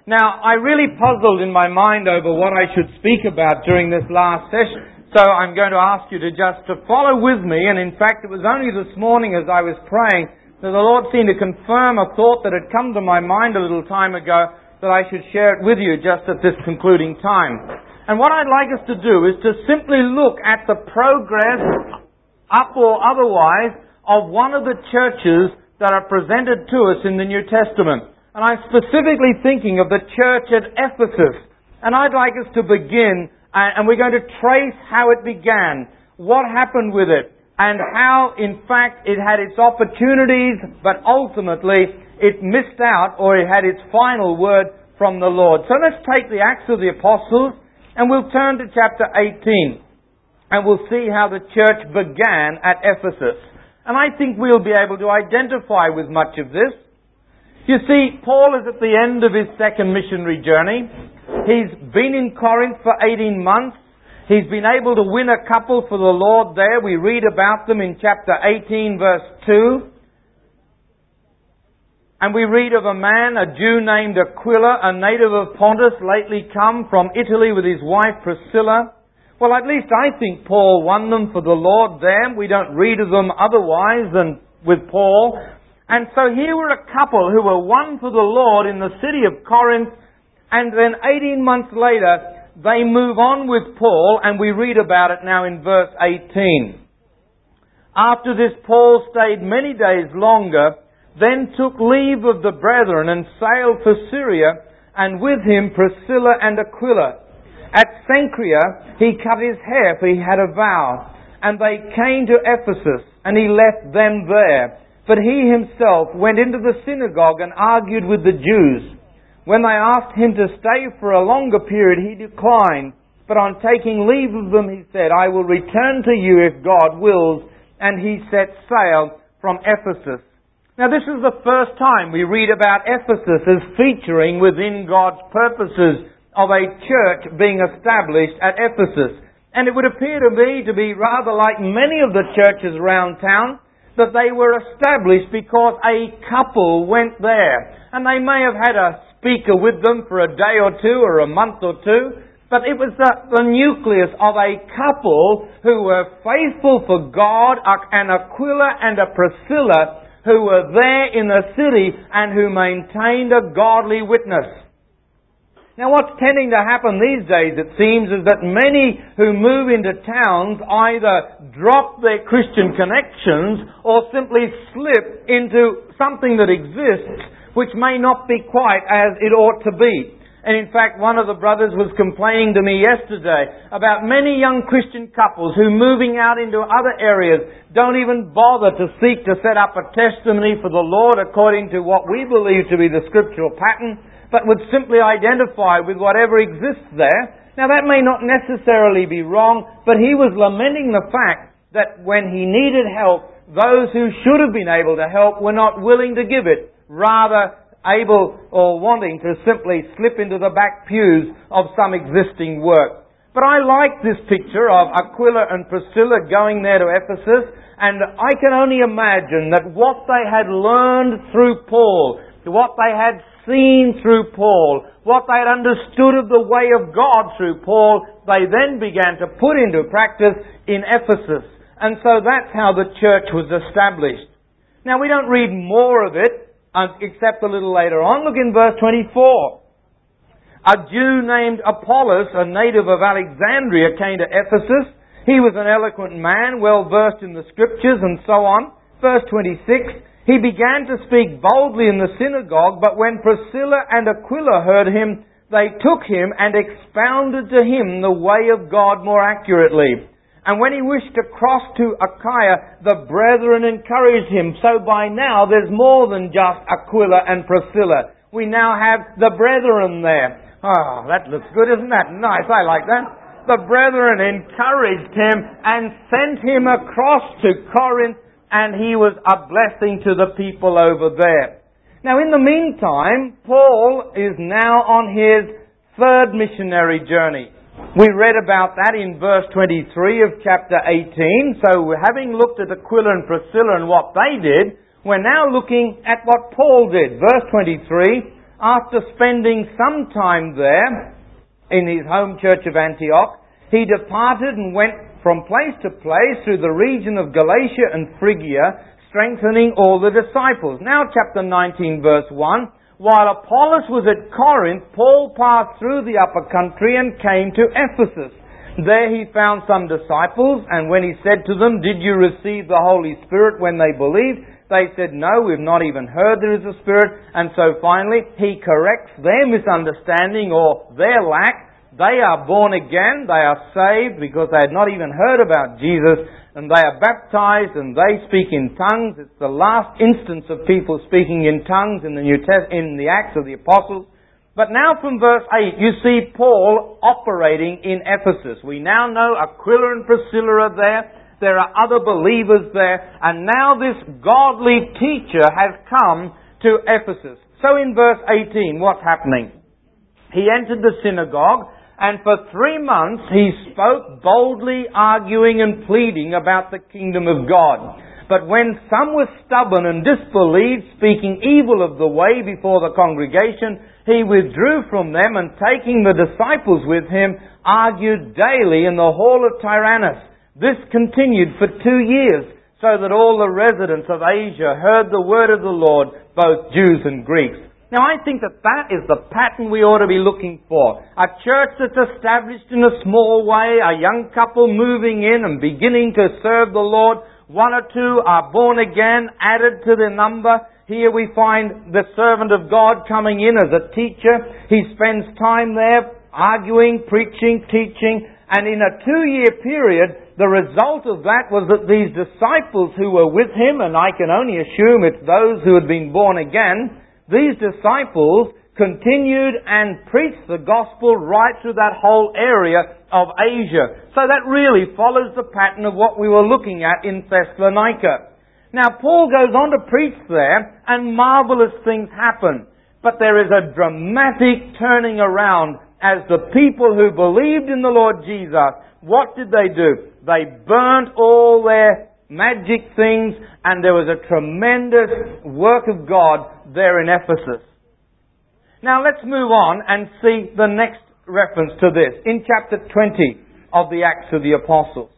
Now, I really puzzled in my mind over what I should speak about during this last session, so I'm going to ask you to just to follow with me, and in fact it was only this morning as I was praying that the Lord seemed to confirm a thought that had come to my mind a little time ago that I should share it with you just at this concluding time. And what I'd like us to do is to simply look at the progress, up or otherwise, of one of the churches that are presented to us in the New Testament. And I'm specifically thinking of the church at Ephesus. And I'd like us to begin, and we're going to trace how it began, what happened with it, and how, in fact, it had its opportunities, but ultimately it missed out, or it had its final word from the Lord. So let's take the Acts of the Apostles, and we'll turn to chapter 18, and we'll see how the church began at Ephesus. And I think we'll be able to identify with much of this. You see, Paul is at the end of his second missionary journey. He's been in Corinth for 18 months. He's been able to win a couple for the Lord there. We read about them in chapter 18, verse 2. And we read of a man, a Jew named Aquila, a native of Pontus, lately come from Italy with his wife Priscilla. Well, at least I think Paul won them for the Lord there. We don't read of them otherwise than with Paul. And so here were a couple who were won for the Lord in the city of Corinth, and then 18 months later, they move on with Paul, and we read about it now in verse 18. After this, Paul stayed many days longer, then took leave of the brethren and sailed for Syria, and with him Priscilla and Aquila. At Cenchrea, he cut his hair, for he had a vow, and they came to Ephesus, and he left them there. But he himself went into the synagogue and argued with the Jews. When they asked him to stay for a longer period, he declined. But on taking leave of them, he said, I will return to you if God wills. And he set sail from Ephesus. Now this is the first time we read about Ephesus as featuring within God's purposes of a church being established at Ephesus. And it would appear to me to be rather like many of the churches around town, that they were established because a couple went there. And they may have had a speaker with them for a day or two or a month or two, but it was the nucleus of a couple who were faithful for God, an Aquila and a Priscilla, who were there in the city and who maintained a godly witness. Now what's tending to happen these days, it seems, is that many who move into towns either drop their Christian connections or simply slip into something that exists which may not be quite as it ought to be. And in fact, one of the brothers was complaining to me yesterday about many young Christian couples who, moving out into other areas, don't even bother to seek to set up a testimony for the Lord according to what we believe to be the scriptural pattern, but would simply identify with whatever exists there. Now that may not necessarily be wrong, but he was lamenting the fact that when he needed help, those who should have been able to help were not willing to give it, rather able or wanting to simply slip into the back pews of some existing work. But I like this picture of Aquila and Priscilla going there to Ephesus, and I can only imagine that what they had learned through Paul, what they had seen through Paul, what they had understood of the way of God through Paul, they then began to put into practice in Ephesus. And so that's how the church was established. Now we don't read more of it, except a little later on. Look in verse 24. A Jew named Apollos, a native of Alexandria, came to Ephesus. He was an eloquent man, well versed in the scriptures and so on. Verse 26. He began to speak boldly in the synagogue, but when Priscilla and Aquila heard him, they took him and expounded to him the way of God more accurately. And when he wished to cross to Achaia, the brethren encouraged him. So by now there's more than just Aquila and Priscilla. We now have the brethren there. Oh, that looks good, isn't that? Nice, I like that. The brethren encouraged him and sent him across to Corinth, and he was a blessing to the people over there. Now in the meantime, Paul is now on his third missionary journey. We read about that in verse 23 of chapter 18. So having looked at Aquila and Priscilla and what they did, we're now looking at what Paul did. Verse 23, after spending some time there in his home church of Antioch, he departed and went from place to place through the region of Galatia and Phrygia, strengthening all the disciples. Now chapter 19 verse 1. While Apollos was at Corinth, Paul passed through the upper country and came to Ephesus. There he found some disciples, and when he said to them, "Did you receive the Holy Spirit when they believed?" They said, "No, we've not even heard there is a Spirit." And so finally, he corrects their misunderstanding or their lack. They are born again, they are saved because they had not even heard about Jesus, and they are baptized and they speak in tongues. It's the last instance of people speaking in tongues in the in the Acts of the Apostles. But now from verse 8, you see Paul operating in Ephesus. We now know Aquila and Priscilla are there. There are other believers there. And now this godly teacher has come to Ephesus. So in verse 18, what's happening? He entered the synagogue, and for 3 months he spoke boldly, arguing and pleading about the kingdom of God. But when some were stubborn and disbelieved, speaking evil of the way before the congregation, he withdrew from them, and taking the disciples with him, argued daily in the hall of Tyrannus. This continued for 2 years, so that all the residents of Asia heard the word of the Lord, both Jews and Greeks. Now I think that is the pattern we ought to be looking for. A church that's established in a small way, a young couple moving in and beginning to serve the Lord. 1 or 2 are born again, added to the number. Here we find the servant of God coming in as a teacher. He spends time there arguing, preaching, teaching, and in a 2-year period, the result of that was that these disciples who were with him, and I can only assume it's those who had been born again, these disciples continued and preached the gospel right through that whole area of Asia. So that really follows the pattern of what we were looking at in Thessalonica. Now Paul goes on to preach there, and marvelous things happen. But there is a dramatic turning around as the people who believed in the Lord Jesus, what did they do? They burnt all their magic things, and there was a tremendous work of God there in Ephesus. Now let's move on and see the next reference to this in chapter 20 of the Acts of the Apostles.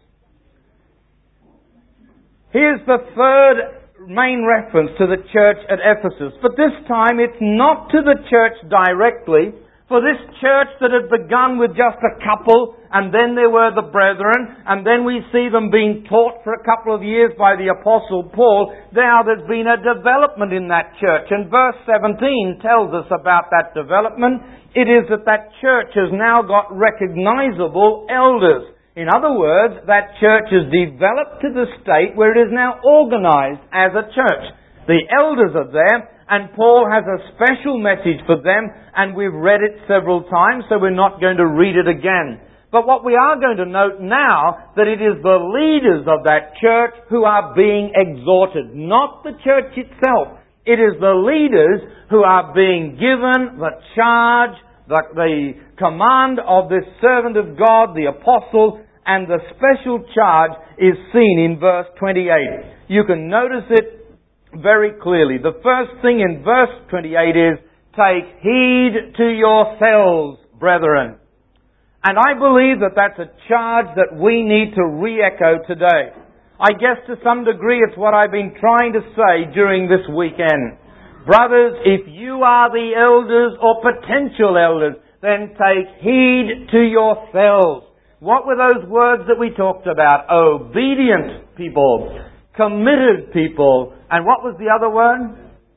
Here's the third main reference to the church at Ephesus, but this time it's not to the church directly. For this church that had begun with just a couple, and then there were the brethren, and then we see them being taught for a couple of years by the Apostle Paul, now there's been a development in that church. And verse 17 tells us about that development. It is that church has now got recognizable elders. In other words, that church has developed to the state where it is now organized as a church. The elders are there, and Paul has a special message for them, and we've read it several times, so we're not going to read it again. But what we are going to note now, that it is the leaders of that church who are being exhorted, not the church itself. It is the leaders who are being given the charge, the command of this servant of God, the apostle, and the special charge is seen in verse 28. You can notice it very clearly. The first thing in verse 28 is, "Take heed to yourselves, brethren." And I believe that that's a charge that we need to re-echo today. I guess to some degree it's what I've been trying to say during this weekend. Brothers, if you are the elders or potential elders, then take heed to yourselves. What were those words that we talked about? Obedient people, committed people, and what was the other word?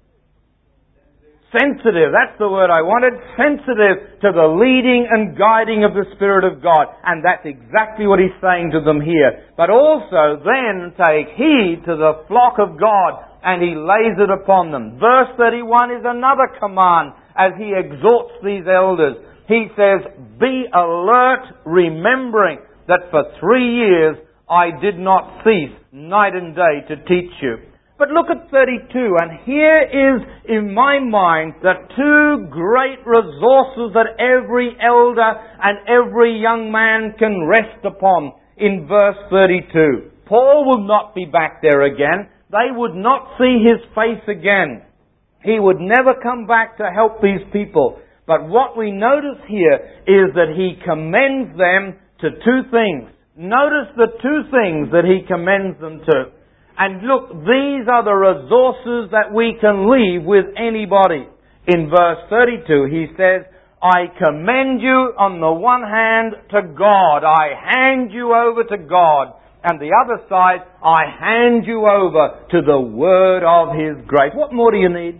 Sensitive. That's the word I wanted. Sensitive to the leading and guiding of the Spirit of God. And that's exactly what he's saying to them here. But also then take heed to the flock of God, and he lays it upon them. Verse 31 is another command as he exhorts these elders. He says, "Be alert, remembering that for 3 years I did not cease night and day to teach you." But look at 32, and here is, in my mind, the 2 great resources that every elder and every young man can rest upon in verse 32. Paul would not be back there again. They would not see his face again. He would never come back to help these people. But what we notice here is that He commends them to two things. Notice the two things that He commends them to. And look, these are the resources that we can leave with anybody. In verse 32, He says, I commend you on the one hand to God. I hand you over to God. And the other side, I hand you over to the Word of His grace. What more do you need?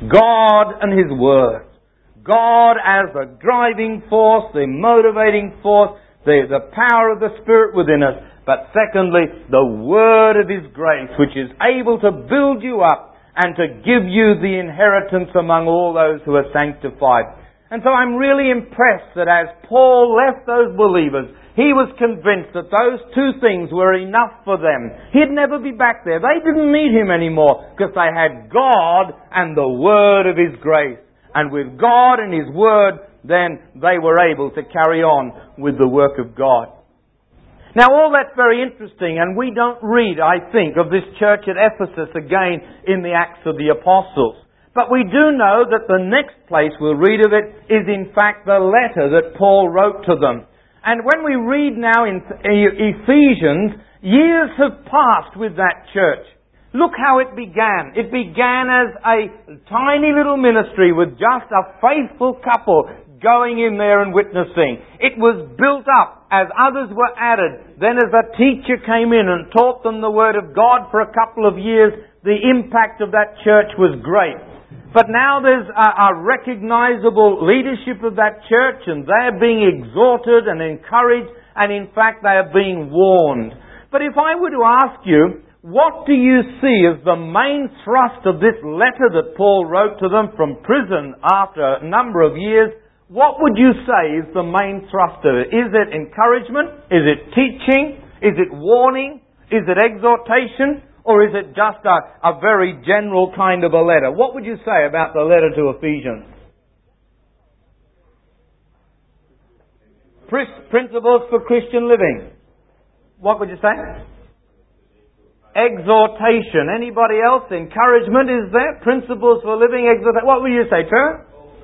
God and His Word. God as the driving force, the motivating force, the power of the Spirit within us. But secondly, the Word of His grace, which is able to build you up and to give you the inheritance among all those who are sanctified. And so I'm really impressed that as Paul left those believers, he was convinced that those two things were enough for them. He'd never be back there. They didn't need him anymore because they had God and the Word of His grace. And with God and His Word, then they were able to carry on with the work of God. Now all that's very interesting, and we don't read, I think, of this church at Ephesus again in the Acts of the Apostles. But we do know that the next place we'll read of it is in fact the letter that Paul wrote to them. And when we read now in Ephesians, years have passed with that church. Look how it began. It began as a tiny little ministry with just a faithful couple going in there and witnessing. It was built up as others were added. Then as a teacher came in and taught them the Word of God for a couple of years, the impact of that church was great. But now there's a recognizable leadership of that church, and they're being exhorted and encouraged, and in fact they are being warned. But if I were to ask you, what do you see as the main thrust of this letter that Paul wrote to them from prison after a number of years? What would you say is the main thrust of it? Is it encouragement? Is it teaching? Is it warning? Is it exhortation? Or is it just a very general kind of a letter? What would you say about the letter to Ephesians? Principles for Christian living. What would you say? Exhortation. Anybody else? Encouragement is there? Principles for living, exhortation. What would you say, Trevor?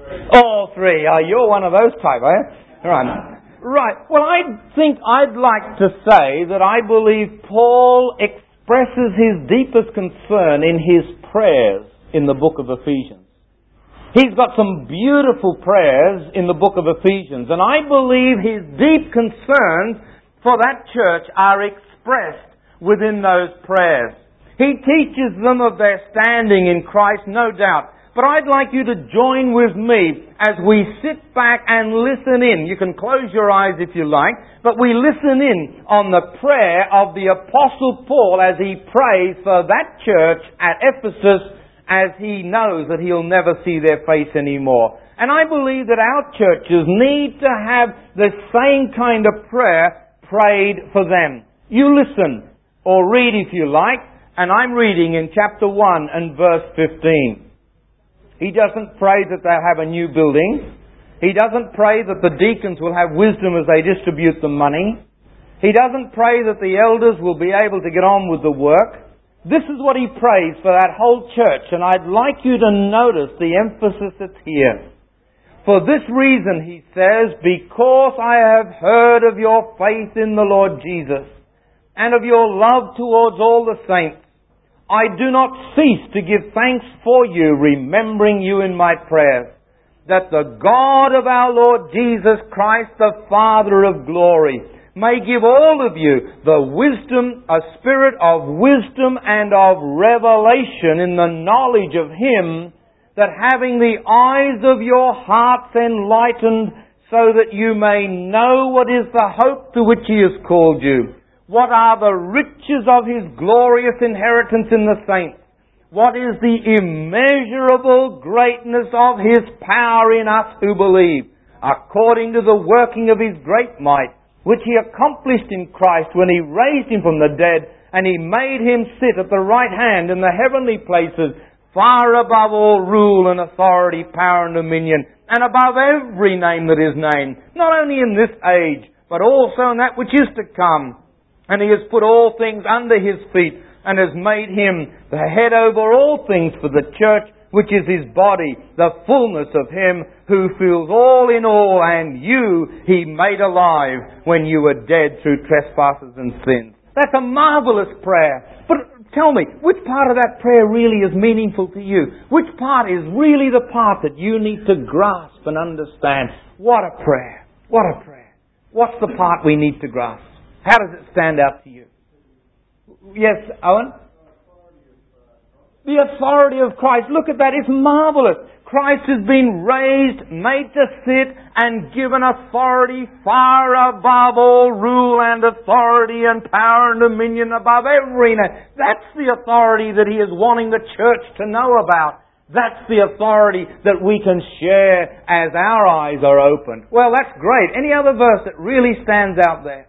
All three. Oh, you're one of those type, are you? Right. Well, I think I'd like to say that I believe Paul expresses his deepest concern in his prayers in the book of Ephesians. He's got some beautiful prayers in the book of Ephesians, and I believe his deep concerns for that church are expressed within those prayers. He teaches them of their standing in Christ, no doubt. But I'd like you to join with me as we sit back and listen in. You can close your eyes if you like, but we listen in on the prayer of the Apostle Paul as he prays for that church at Ephesus, as he knows that he'll never see their face anymore. And I believe that our churches need to have the same kind of prayer prayed for them. You listen, or read if you like, and I'm reading in chapter 1 and verse 15. He doesn't pray that they'll have a new building. He doesn't pray that the deacons will have wisdom as they distribute the money. He doesn't pray that the elders will be able to get on with the work. This is what he prays for that whole church, and I'd like you to notice the emphasis that's here. For this reason, he says, because I have heard of your faith in the Lord Jesus, and of your love towards all the saints, I do not cease to give thanks for you, remembering you in my prayers, that the God of our Lord Jesus Christ, the Father of glory, may give all of you the wisdom, a spirit of wisdom and of revelation in the knowledge of Him, that having the eyes of your hearts enlightened, so that you may know what is the hope to which He has called you, what are the riches of His glorious inheritance in the saints? What is the immeasurable greatness of His power in us who believe, according to the working of His great might, which He accomplished in Christ when He raised Him from the dead, and He made Him sit at the right hand in the heavenly places, far above all rule and authority, power and dominion, and above every name that is named, not only in this age, but also in that which is to come. And He has put all things under His feet, and has made Him the head over all things for the church, which is His body, the fullness of Him who fills all in all, and you He made alive when you were dead through trespasses and sins. That's a marvelous prayer. But tell me, which part of that prayer really is meaningful to you? Which part is really the part that you need to grasp and understand? What a prayer. What a prayer. What's the part we need to grasp? How does it stand out to you? Yes, Owen? The authority of Christ. Look at that. It's marvelous. Christ has been raised, made to sit, and given authority far above all rule and authority and power and dominion above every name. That's the authority that He is wanting the church to know about. That's the authority that we can share as our eyes are opened. Well, that's great. Any other verse that really stands out there?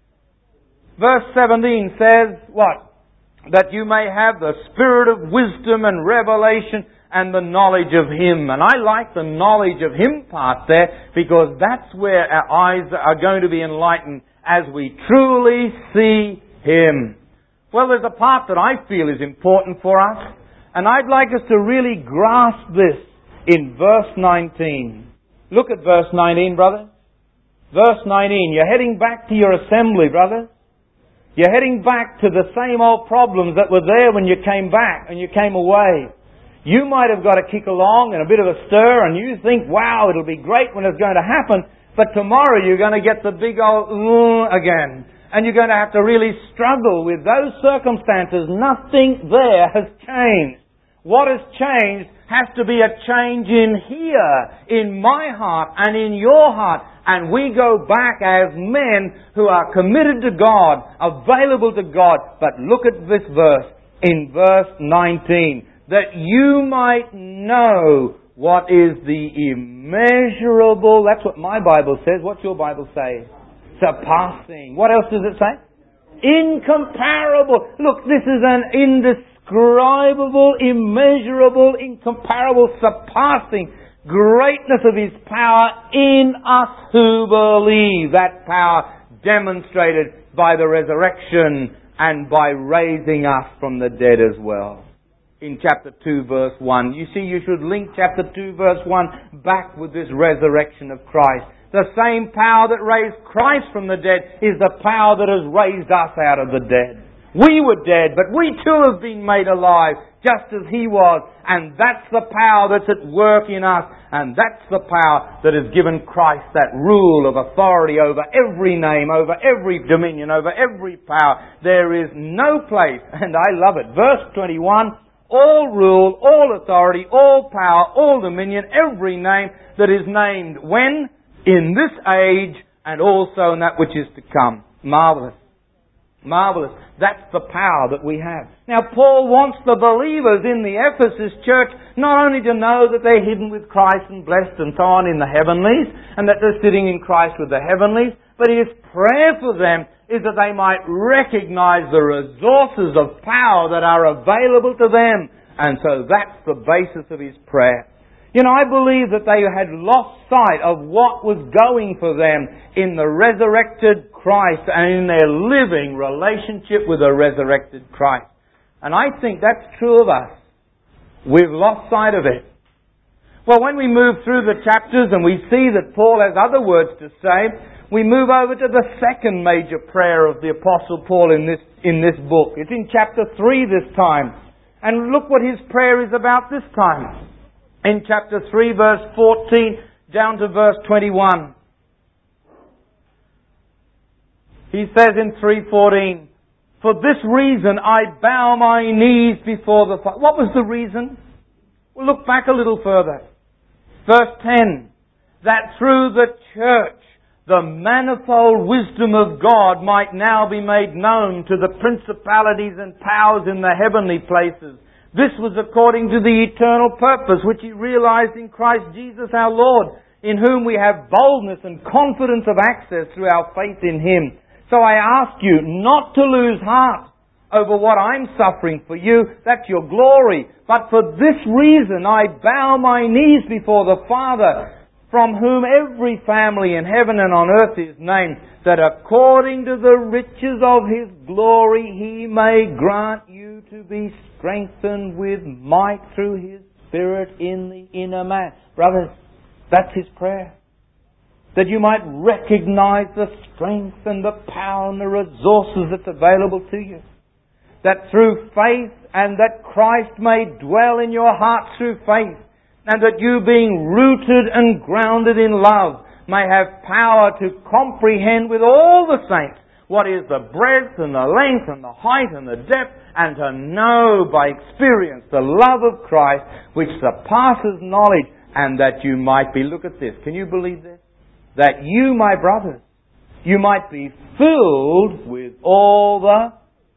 Verse 17 says, what? That you may have the spirit of wisdom and revelation and the knowledge of Him. And I like the knowledge of Him part there, because that's where our eyes are going to be enlightened as we truly see Him. Well, there's a part that I feel is important for us, and I'd like us to really grasp this in verse 19. Look at verse 19, brother. Verse 19. You're heading back to your assembly, brother. You're heading back to the same old problems that were there when you came back and you came away. You might have got a kick along and a bit of a stir, and you think, wow, it'll be great when it's going to happen. But tomorrow you're going to get the big old again. And you're going to have to really struggle with those circumstances. Nothing there has changed. What has changed has to be a change in here, in my heart and in your heart. And we go back as men who are committed to God, available to God. But look at this verse, in verse 19. That you might know what is the immeasurable... That's what my Bible says. What's your Bible say? Surpassing. What else does it say? Incomparable. Look, this is an indescribable, immeasurable, incomparable, surpassing greatness of His power in us who believe. That power demonstrated by the resurrection and by raising us from the dead as well. In chapter 2 verse 1. You see, you should link chapter 2 verse 1 back with this resurrection of Christ. The same power that raised Christ from the dead is the power that has raised us out of the dead. We were dead, but we too have been made alive, just as He was. And that's the power that's at work in us. And that's the power that has given Christ that rule of authority over every name, over every dominion, over every power. There is no place, and I love it. Verse 21, all rule, all authority, all power, all dominion, every name that is named when? In this age, and also in that which is to come. Marvellous. Marvellous. That's the power that we have. Now, Paul wants the believers in the Ephesus church not only to know that they're hidden with Christ and blessed and so on in the heavenlies, and that they're sitting in Christ with the heavenlies, but his prayer for them is that they might recognize the resources of power that are available to them. And so that's the basis of his prayer. You know, I believe that they had lost sight of what was going for them in the resurrected Christ and in their living relationship with the resurrected Christ. And I think that's true of us. We've lost sight of it. Well, when we move through the chapters and we see that Paul has other words to say, we move over to the second major prayer of the Apostle Paul in this book. It's in chapter 3 this time. And look what his prayer is about this time. In chapter 3, verse 14, down to verse 21. He says in 3:14, "For this reason I bow my knees before the Father." What was the reason? We'll look back a little further. Verse 10, "That through the church the manifold wisdom of God might now be made known to the principalities and powers in the heavenly places. This was according to the eternal purpose which He realized in Christ Jesus our Lord, in whom we have boldness and confidence of access through our faith in Him. So I ask you not to lose heart over what I'm suffering for you. That's your glory. But for this reason I bow my knees before the Father, from whom every family in heaven and on earth is named, that according to the riches of His glory He may grant you to be strengthened with might through His Spirit in the inner man. Brothers, that's his prayer. That you might recognize the strength and the power and the resources that's available to you. That through faith, and that Christ may dwell in your hearts through faith, and that you, being rooted and grounded in love, may have power to comprehend with all the saints what is the breadth and the length and the height and the depth, and to know by experience the love of Christ which surpasses knowledge, and that you might be, look at this, can you believe this? That you, my brothers, you might be filled with all the...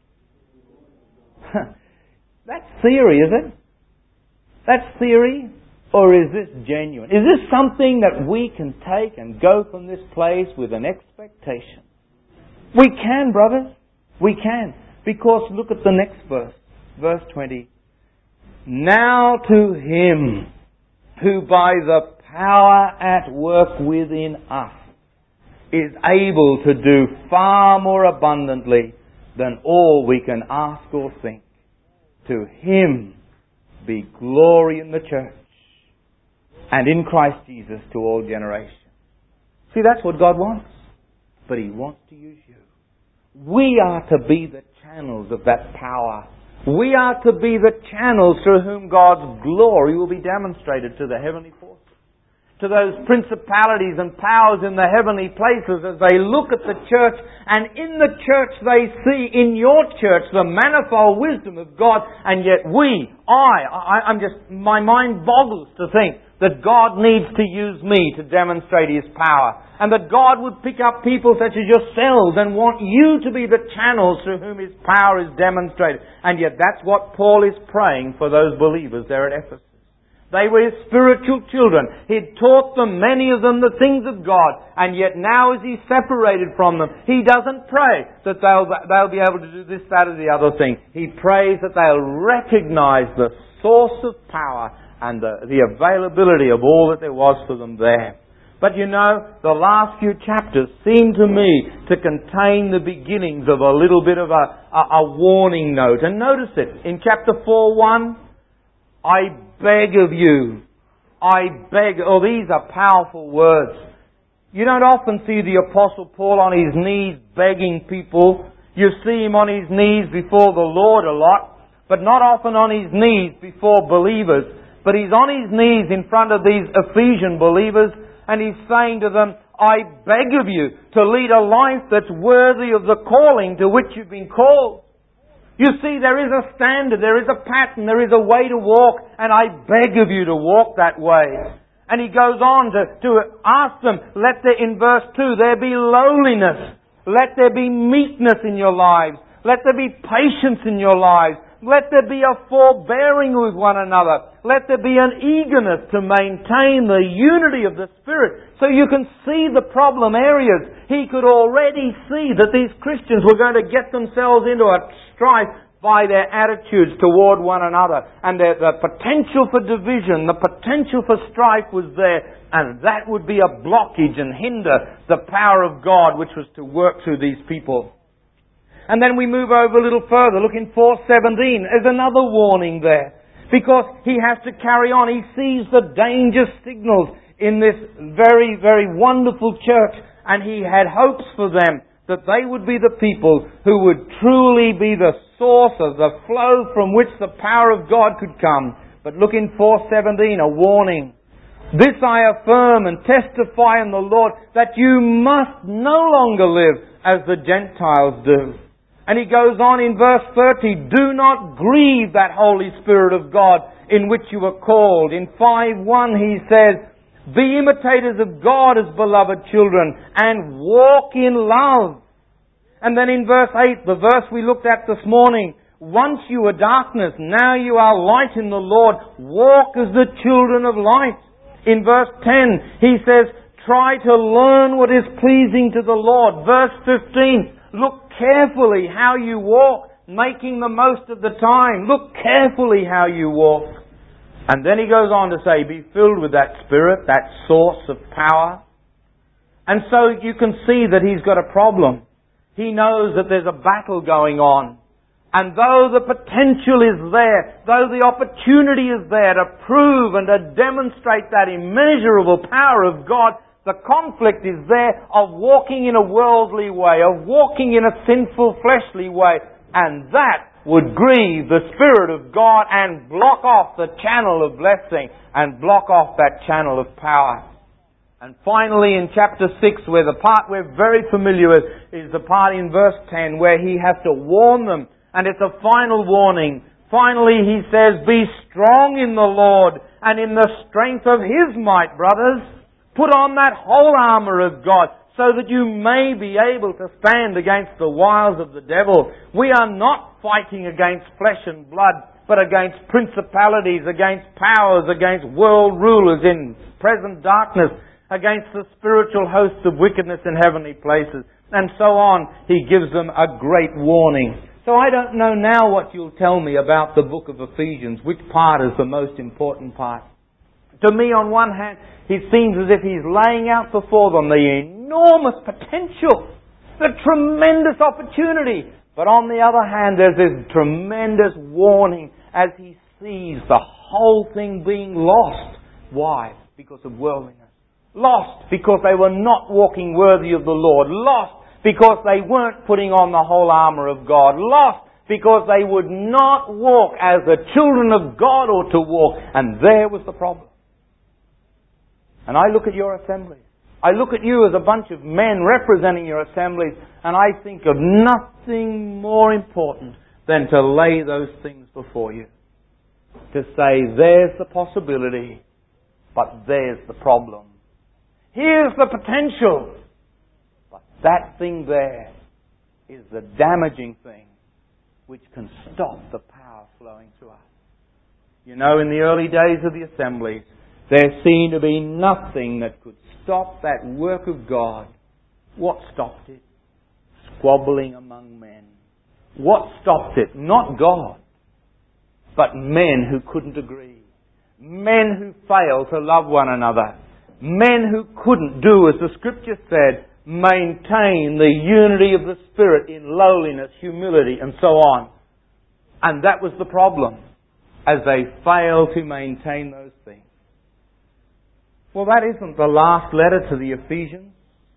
That's theory, is it? That's theory? Or is this genuine? Is this something that we can take and go from this place with an expectation? We can, brothers. We can. Because look at the next verse. Verse 20. Now to Him who by the power at work within us is able to do far more abundantly than all we can ask or think. To Him be glory in the church and in Christ Jesus to all generations. See, that's what God wants. But He wants to use you. We are to be the channels of that power. We are to be the channels through whom God's glory will be demonstrated to the heavenly forces, to those principalities and powers in the heavenly places as they look at the church, and in the church they see in your church the manifold wisdom of God, and yet my mind boggles to think that God needs to use me to demonstrate His power, and that God would pick up people such as yourselves and want you to be the channels through whom His power is demonstrated. And yet that's what Paul is praying for those believers there at Ephesus. They were His spiritual children. He'd taught them, many of them, the things of God. And yet now as He's separated from them, He doesn't pray that they'll be able to do this, that or the other thing. He prays that they'll recognize the source of power and the availability of all that there was for them there. But you know, the last few chapters seem to me to contain the beginnings of a little bit of a warning note. And notice it. In chapter 4:1, I beg of you. These are powerful words. You don't often see the Apostle Paul on his knees begging people. You see him on his knees before the Lord a lot, but not often on his knees before believers. But he's on his knees in front of these Ephesian believers, and he's saying to them, I beg of you to lead a life that's worthy of the calling to which you've been called. You see, there is a standard, there is a pattern, there is a way to walk, and I beg of you to walk that way. And he goes on to ask them, in verse 2, there be lowliness, let there be meekness in your lives, let there be patience in your lives, let there be a forbearing with one another, let there be an eagerness to maintain the unity of the Spirit. So you can see the problem areas. He could already see that these Christians were going to get themselves into a strife by their attitudes toward one another. And the potential for division, the potential for strife was there. And that would be a blockage and hinder the power of God which was to work through these people. And then we move over a little further. Look in 4:17. There's another warning there. Because he has to carry on. He sees the danger signals in this very, very wonderful church. And he had hopes for them that they would be the people who would truly be the source of the flow from which the power of God could come. But look in 4:17, a warning. This I affirm and testify in the Lord, that you must no longer live as the Gentiles do. And he goes on in verse 30, do not grieve that Holy Spirit of God in which you were called. In 5:1 he says, be imitators of God as beloved children and walk in love. And then in verse 8, the verse we looked at this morning, once you were darkness, now you are light in the Lord. Walk as the children of light. In verse 10 he says, try to learn what is pleasing to the Lord. Verse 15, look carefully how you walk, making the most of the time. Look carefully how you walk. And then he goes on to say, be filled with that Spirit, that source of power. And so you can see that he's got a problem. He knows that there's a battle going on. And though the potential is there, though the opportunity is there to prove and to demonstrate that immeasurable power of God, the conflict is there of walking in a worldly way, of walking in a sinful, fleshly way. And that would grieve the Spirit of God and block off the channel of blessing and block off that channel of power. And finally in chapter 6, where the part we're very familiar with is the part in verse 10 where he has to warn them. And it's a final warning. Finally he says, "Be strong in the Lord and in the strength of His might, brothers. Put on that whole armour of God so that you may be able to stand against the wiles of the devil." We are not fighting against flesh and blood, but against principalities, against powers, against world rulers in present darkness, against the spiritual hosts of wickedness in heavenly places. And so on. He gives them a great warning. So I don't know now what you'll tell me about the book of Ephesians. Which part is the most important part? To me, on one hand, it seems as if he's laying out before them the enormous potential, the tremendous opportunity. But on the other hand, there's this tremendous warning as he sees the whole thing being lost. Why? Because of worldliness. Lost because they were not walking worthy of the Lord. Lost because they weren't putting on the whole armour of God. Lost because they would not walk as the children of God ought to walk. And there was the problem. And I look at your assemblies. I look at you as a bunch of men representing your assemblies, and I think of nothing more important than to lay those things before you. To say, there's the possibility, but there's the problem. Here's the potential, but that thing there is the damaging thing which can stop the power flowing to us. You know, in the early days of the assemblies, there seemed to be nothing that could stop that work of God. What stopped it? Squabbling among men. What stopped it? Not God, but men who couldn't agree. Men who failed to love one another. Men who couldn't do, as the Scripture said, maintain the unity of the Spirit in lowliness, humility, and so on. And that was the problem, as they failed to maintain those things. Well, that isn't the last letter to the Ephesians.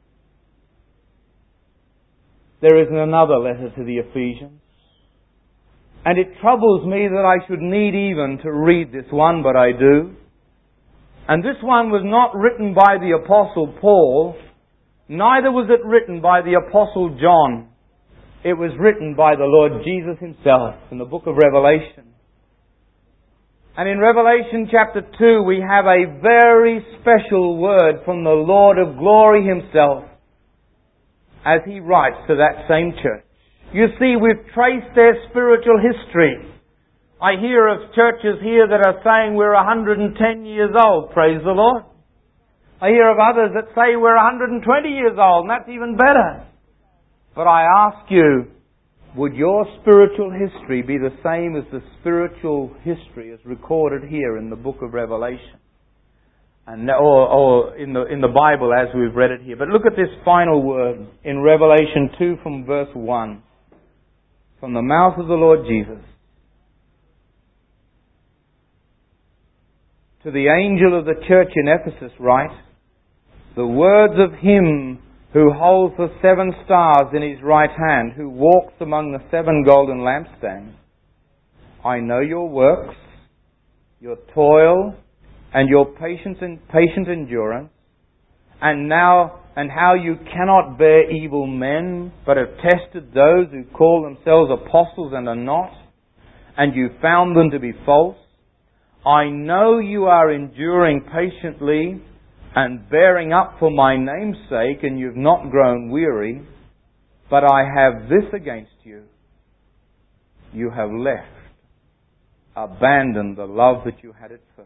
There is another letter to the Ephesians. And it troubles me that I should need even to read this one, but I do. And this one was not written by the Apostle Paul, neither was it written by the Apostle John. It was written by the Lord Jesus Himself in the book of Revelation. And in Revelation chapter 2, we have a very special word from the Lord of glory Himself as He writes to that same church. You see, we've traced their spiritual history. I hear of churches here that are saying we're 110 years old, praise the Lord. I hear of others that say we're 120 years old, and that's even better. But I ask you, would your spiritual history be the same as the spiritual history as recorded here in the book of Revelation? Or in the Bible as we've read it here. But look at this final word in Revelation 2 from verse 1. From the mouth of the Lord Jesus. To the angel of the church in Ephesus write, the words of Him who holds the 7 stars in His right hand, who walks among the 7 golden lampstands. I know your works, your toil, and your patient endurance, and how you cannot bear evil men, but have tested those who call themselves apostles and are not, and you found them to be false. I know you are enduring patiently and bearing up for my name's sake, and you've not grown weary. But I have this against you. You have abandoned the love that you had at first.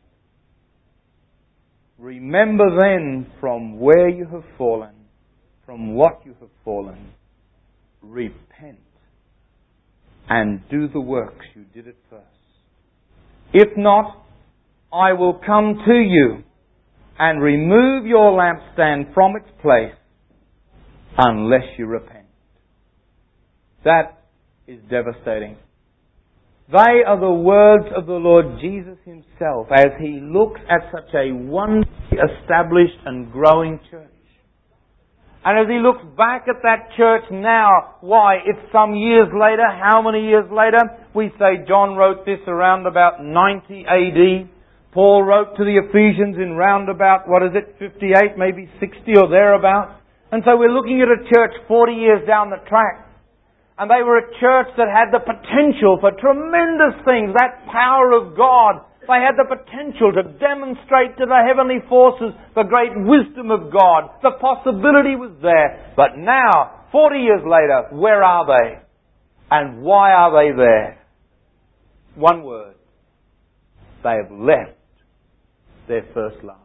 Remember then from where you have fallen, from what you have fallen. Repent and do the works you did at first. If not, I will come to you and remove your lampstand from its place unless you repent. That is devastating. They are the words of the Lord Jesus Himself as He looks at such a wonderfully established and growing church. And as He looks back at that church now, why, it's some years later. How many years later? We say John wrote this around about 90 AD. Paul wrote to the Ephesians in round about, 58, maybe 60 or thereabouts. And so we're looking at a church 40 years down the track. And they were a church that had the potential for tremendous things, that power of God. They had the potential to demonstrate to the heavenly forces the great wisdom of God. The possibility was there. But now, 40 years later, where are they? And why are they there? One word. They have left their first love.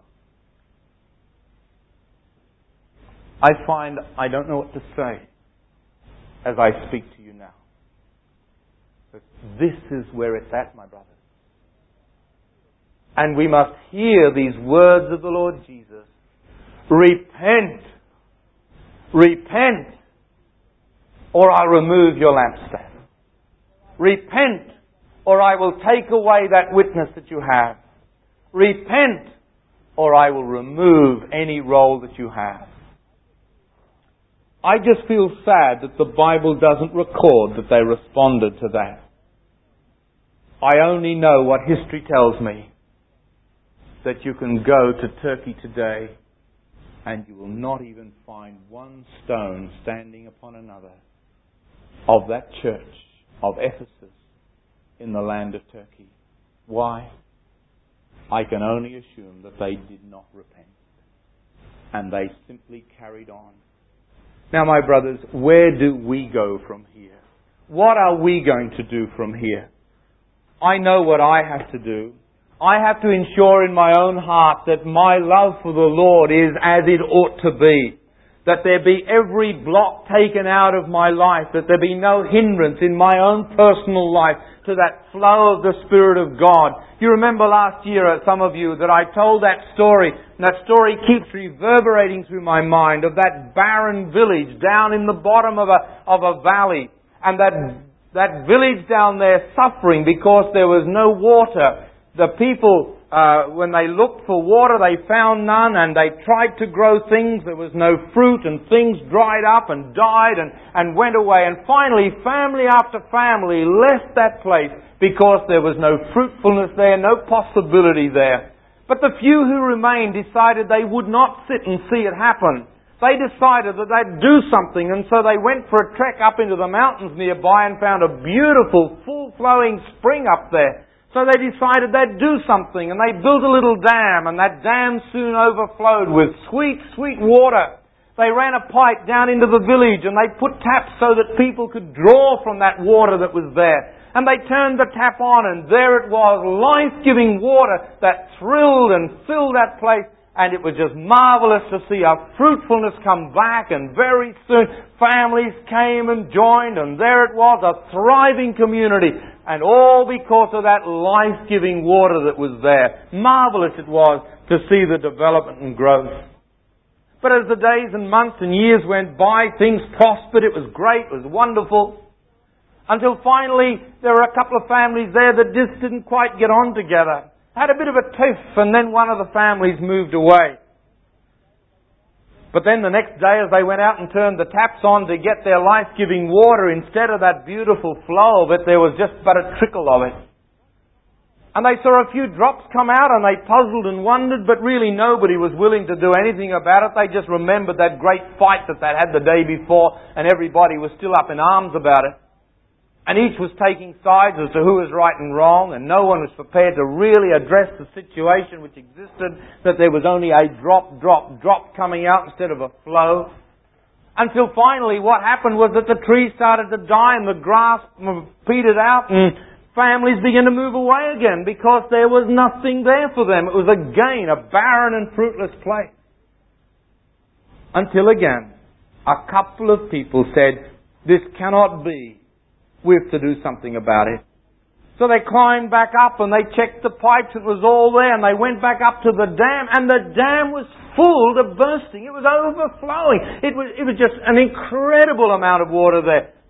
I don't know what to say as I speak to you now. But this is where it's at, my brothers. And we must hear these words of the Lord Jesus. Repent. Repent, or I'll remove your lampstand. Repent, or I will take away that witness that you have. Repent, or I will remove any role that you have. I just feel sad that the Bible doesn't record that they responded to that. I only know what history tells me. That you can go to Turkey today and you will not even find one stone standing upon another of that church of Ephesus in the land of Turkey. Why? I can only assume that they did not repent. And they simply carried on. Now, my brothers, where do we go from here? What are we going to do from here? I know what I have to do. I have to ensure in my own heart that my love for the Lord is as it ought to be. That there be every block taken out of my life. That there be no hindrance in my own personal life to that flow of the Spirit of God. You remember last year, some of you, that I told that story. And that story keeps reverberating through my mind of that barren village down in the bottom of a valley. And that village down there suffering because there was no water. The people, when they looked for water, they found none, and they tried to grow things. There was no fruit, and things dried up and died and went away. And finally, family after family left that place because there was no fruitfulness there, no possibility there. But the few who remained decided they would not sit and see it happen. They decided that they'd do something, and so they went for a trek up into the mountains nearby and found a beautiful, full-flowing spring up there. So they decided they'd do something, and they built a little dam, and that dam soon overflowed with sweet, sweet water. They ran a pipe down into the village, and they put taps so that people could draw from that water that was there. And they turned the tap on, and there it was, life-giving water that thrilled and filled that place. And it was just marvellous to see a fruitfulness come back, and very soon families came and joined, and there it was, a thriving community. And all because of that life-giving water that was there. Marvellous it was to see the development and growth. But as the days and months and years went by, things prospered. It was great. It was wonderful. Until finally, there were a couple of families there that just didn't quite get on together. Had a bit of a tiff, and then one of the families moved away. But then the next day, as they went out and turned the taps on to get their life-giving water, instead of that beautiful flow of it, there was just but a trickle of it. And they saw a few drops come out, and they puzzled and wondered, but really nobody was willing to do anything about it. They just remembered that great fight that they had the day before, and everybody was still up in arms about it. And each was taking sides as to who was right and wrong, and no one was prepared to really address the situation which existed, that there was only a drop coming out instead of a flow. Until finally what happened was that the trees started to die and the grass petered out, and families began to move away again because there was nothing there for them. It was again a barren and fruitless place. Until again, a couple of people said, "This cannot be. We have to do something about it." So they climbed back up and they checked the pipes. It was all there, and they went back up to the dam, and the dam was full to bursting. It was overflowing. It was just an incredible amount of water there.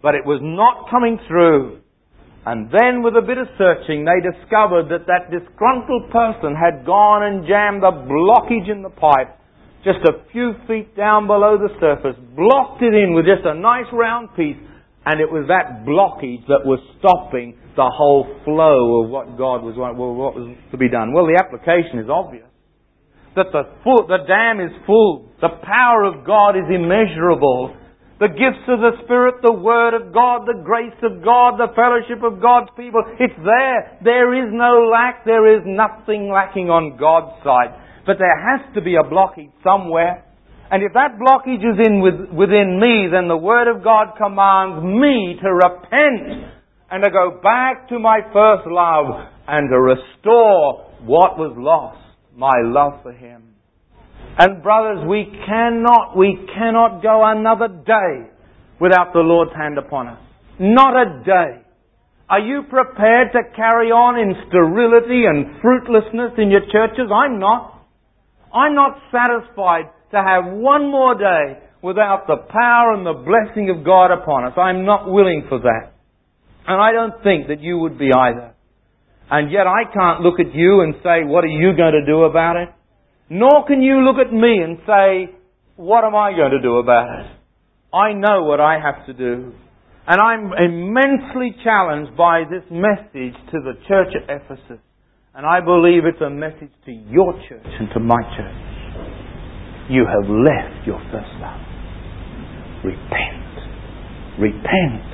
but it was not coming through. And then with a bit of searching, they discovered that that disgruntled person had gone and jammed a blockage in the pipe just a few feet down below the surface, blocked it in with just a nice round piece, and it was that blockage that was stopping the whole flow of what God was wanting. Well, what was to be done? Well, the application is obvious. That the dam is full. The power of God is immeasurable. The gifts of the Spirit, the Word of God, the grace of God, the fellowship of God's people, it's there. There is no lack. There is nothing lacking on God's side. But there has to be a blockage somewhere. And if that blockage is within me, then the Word of God commands me to repent and to go back to my first love and to restore what was lost, my love for Him. And brothers, we cannot go another day without the Lord's hand upon us. Not a day. Are you prepared to carry on in sterility and fruitlessness in your churches? I'm not. I'm not satisfied to have one more day without the power and the blessing of God upon us. I'm not willing for that. And I don't think that you would be either. And yet I can't look at you and say, what are you going to do about it? Nor can you look at me and say, what am I going to do about it? I know what I have to do. And I'm immensely challenged by this message to the church at Ephesus. And I believe it's a message to your church and to my church. You have left your first love. Repent. Repent.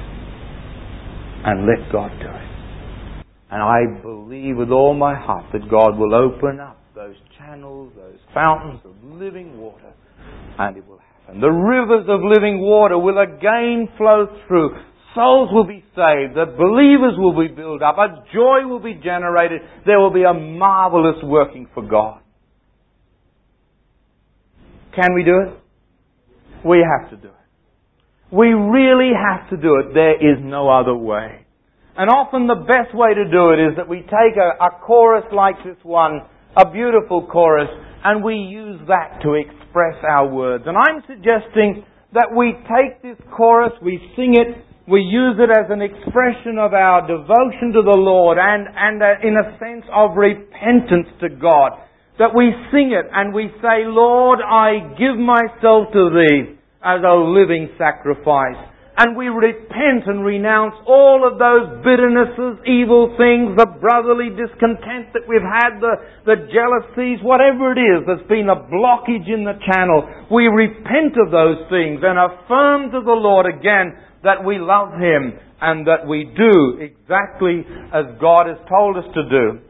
And let God do it. And I believe with all my heart that God will open up those channels, those fountains of living water, and it will happen. The rivers of living water will again flow through. Souls will be saved. The believers will be built up. A joy will be generated. There will be a marvelous working for God. Can we do it? We have to do it. We really have to do it. There is no other way. And often the best way to do it is that we take a chorus like this one, a beautiful chorus, and we use that to express our words. And I'm suggesting that we take this chorus, we sing it, we use it as an expression of our devotion to the Lord and in a sense of repentance to God. That we sing it and we say, Lord, I give myself to Thee as a living sacrifice. And we repent and renounce all of those bitternesses, evil things, the brotherly discontent that we've had, the jealousies, whatever it is that's been a blockage in the channel. We repent of those things and affirm to the Lord again that we love Him and that we do exactly as God has told us to do.